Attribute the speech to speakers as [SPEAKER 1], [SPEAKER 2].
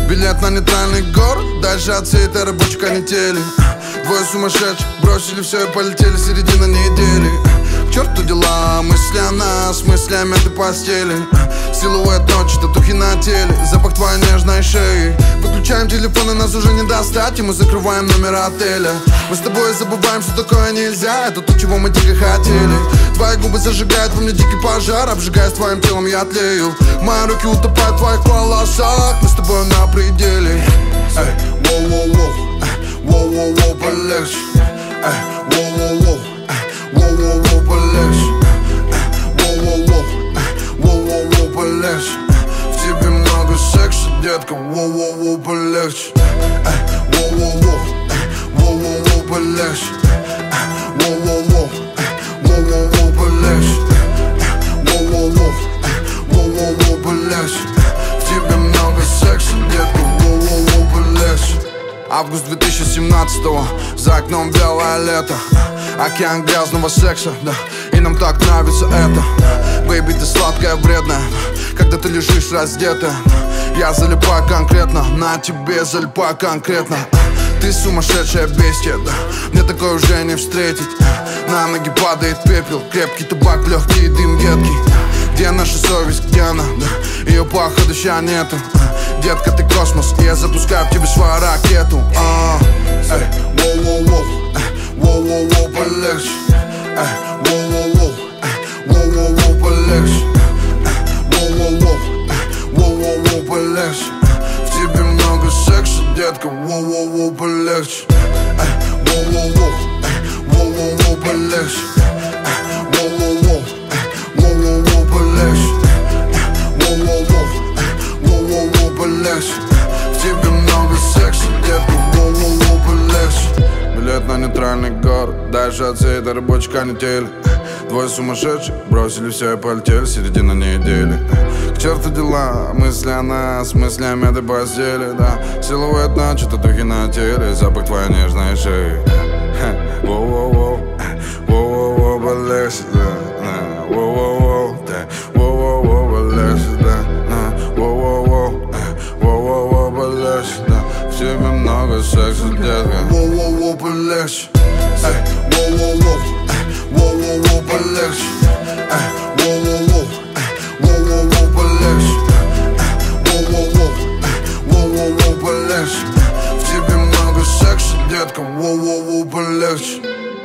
[SPEAKER 1] Билет на нейтральный город, дальше от всей этой рабочей канители. Двое сумасшедших бросили все и полетели, середина недели. К черту дела, мысли о нас, мысли о мятой постели. Силуэт ночи, татухи на теле, запах твоей нежной шеи. Выключаем телефоны, нас уже не достать, и мы закрываем номер отеля. Мы с тобой забываем, что такое нельзя, это то, чего мы дико хотели. Твои губы зажигают во мне дикий пожар, обжигая с твоим телом я тлею. Мои руки утопают в твоих волосах, мы с тобой на пределе. Эй, воу-воу-воу, воу-воу-воу, полегче. Эй, воу-воу-воу, воу-воу-воу, полегче. Воу-воу-воу, воу-воу-воу, полегче. В тебе много секса, детка, воу-воу-воу, полегче. Эй, воу-воу-воу, воу-воу-воу, полегче. Воу-воу-воу, воу-воу-воу, полегче. Воу-воу-воу, воу-воу-воу, полегче. В тебе много секса, детка, воу-воу-воу, полегче. Август 2017-го, за окном белое лето. Океан грязного секса, да, и нам так нравится это. Бэйби, ты сладкая, вредная, когда ты лежишь раздетая. Я залипаю конкретно, на тебе залипаю конкретно. Ты сумасшедшая бестия, да, мне такое уже не встретить. На ноги падает пепел, крепкий табак, легкий дым едкий. Где наша совесть, где она, да, ее походу ща нету. Детка, ты космос, и я запускаю в тебе свою ракету. Эй, воу-воу-воу, воу-воу-воу, полегче. Эй, воу-воу-воу, воу-воу-воу, полегче. Воу-воу-воу, воу-воу-воу, полегче. В тебе много секса, детка, воу-воу-воу, полегче. Эй, воу-воу-воу, воу-воу-воу, полегче. Воу-воу-воу, воу-воу-воу, полегче. Воу-воу-воу, воу-воу-воу, полегче. В тебе много секса, детка, воу-воу-воу, полегче. Билет на нейтральный город, дальше от всей этой рабочей канители. Двое сумасшедших бросили все и полетели, середина недели. К черту дела, мысли о нас, мысли о мятой постели, да. Силуэт ночи, татухи на теле, запах твоей нежной шеи. Воу-воу-воу, воу-воу-воу, полегче, да. Воу-воу-воу, воу-воу-воу, полегче, да. Воу-воу-воу, воу-воу-воу, полегче, да. В тебе много секса, детка. Воу-воу-воу, полегче. Эй, воу-воу-воу, воу-воу-воу, полегче. Эй, воу-воу-воу, воу-воу-воу, полегче. Воу-воу-воу, воу-воу-воу, полегче. В тебе много секса, детка, воу-воу-воу, полегче.